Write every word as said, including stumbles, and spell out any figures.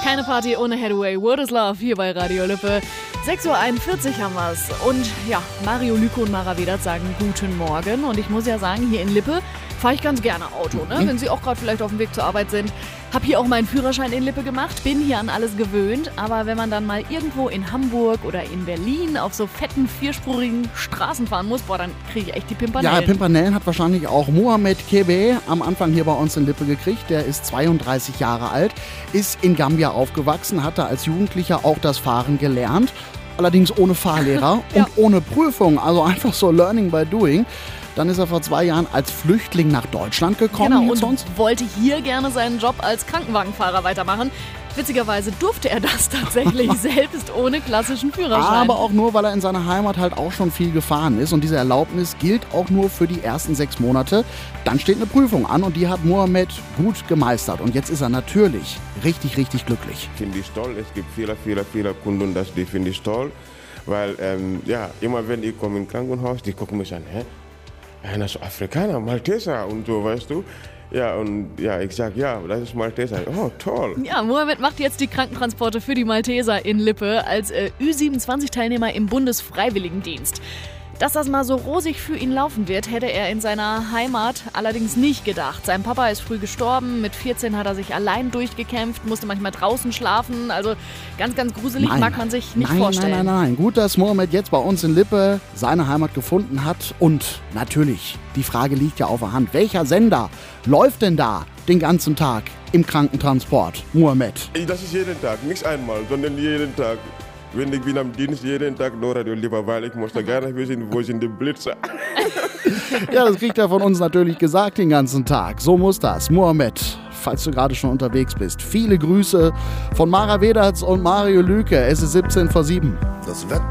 Keine Party ohne Hathaway. What is Love hier bei Radio Lippe. sechs Uhr einundvierzig haben wir's. Und ja, Mario Lüke und Mara Wedert sagen guten Morgen. Und ich muss ja sagen, hier in Lippe fahre ich ganz gerne Auto, ne? Mhm. Wenn Sie auch gerade vielleicht auf dem Weg zur Arbeit sind. Hab hier auch meinen Führerschein in Lippe gemacht, bin hier an alles gewöhnt. Aber wenn man dann mal irgendwo in Hamburg oder in Berlin auf so fetten, vierspurigen Straßen fahren muss, boah, dann kriege ich echt die Pimpanellen. Ja, Pimpanellen hat wahrscheinlich auch Mohamed Kebe am Anfang hier bei uns in Lippe gekriegt. Der ist zweiunddreißig Jahre alt, ist in Gambia aufgewachsen, hatte als Jugendlicher auch das Fahren gelernt. Allerdings ohne Fahrlehrer Ja. und ohne Prüfung, also einfach so Learning by Doing. Dann ist er vor zwei Jahren als Flüchtling nach Deutschland gekommen. Genau, Hier und zu uns. wollte hier gerne seinen Job als Krankenwagenfahrer weitermachen. Witzigerweise durfte er das tatsächlich selbst ohne klassischen Führerschein. Aber auch nur, weil er in seiner Heimat halt auch schon viel gefahren ist. Und diese Erlaubnis gilt auch nur für die ersten sechs Monate. Dann steht eine Prüfung an und die hat Mohamed gut gemeistert. Und jetzt ist er natürlich richtig, richtig glücklich. Finde ich toll. Es gibt viele, viele, viele Kunden, das die finde ich toll. Weil, ähm, ja, immer wenn ich komme ins Krankenhaus, die gucken mich an, hä? Einer ist Afrikaner, Malteser und so, weißt du? Ja, und ja, ich sag, ja, das ist Malteser. Oh, toll. Ja, Mohamed macht jetzt die Krankentransporte für die Malteser in Lippe als äh, Ü siebenundzwanzig-Teilnehmer im Bundesfreiwilligendienst. Dass das mal so rosig für ihn laufen wird, hätte er in seiner Heimat allerdings nicht gedacht. Sein Papa ist früh gestorben, mit vierzehn hat er sich allein durchgekämpft, musste manchmal draußen schlafen. Also ganz, ganz gruselig Nein, mag man sich nicht nein, vorstellen. Nein, nein, nein. Gut, dass Mohamed jetzt bei uns in Lippe seine Heimat gefunden hat. Und natürlich, die Frage liegt ja auf der Hand. Welcher Sender läuft denn da den ganzen Tag im Krankentransport? Mohamed. Das ist jeden Tag, nicht einmal, sondern jeden Tag. Wenn ich bin am Dienst, jeden Tag nur Radio Lippe, weil ich musste gar nicht wissen, wo sind die Blitze. Ja, das kriegt er von uns natürlich gesagt den ganzen Tag. So muss das. Mohamed, falls du gerade schon unterwegs bist, viele Grüße von Mara Wedert und Mario Lüke. Es ist siebzehn vor sieben. Das Wetter.